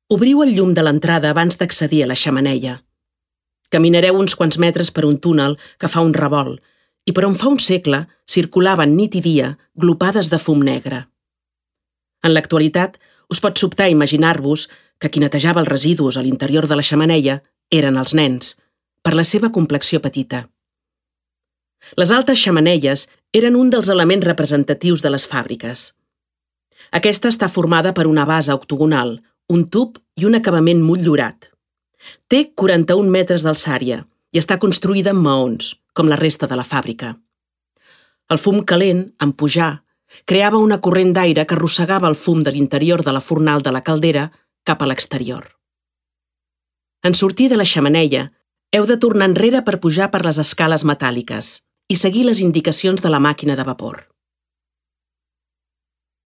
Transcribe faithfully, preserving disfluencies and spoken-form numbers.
Obriu el llum de l'entrada abans d'accedir a la xemeneia. Caminareu uns quants metres per un túnel que fa un revolt i per on fa un segle circulaven nit i dia glopades de fum negre. En l'actualitat, us pot sobtar imaginar-vos que qui netejava els residus a l'interior de la xemeneia eren els nens, per la seva complexió petita. Les altes xemeneies eren un dels elements representatius de les fàbriques. Aquesta està formada per una base octogonal, un tub i un acabament motllurat. Té quaranta-un metres d'alçària i està construïda amb maons, com la resta de la fàbrica. El fum calent, en pujar, creava una corrent d'aire que arrossegava el fum de l'interior de la fornal de la caldera cap a l'exterior. En sortir de la xemeneia, heu de tornar enrere per pujar per les escales metàl·liques i seguir les indicacions de la màquina de vapor.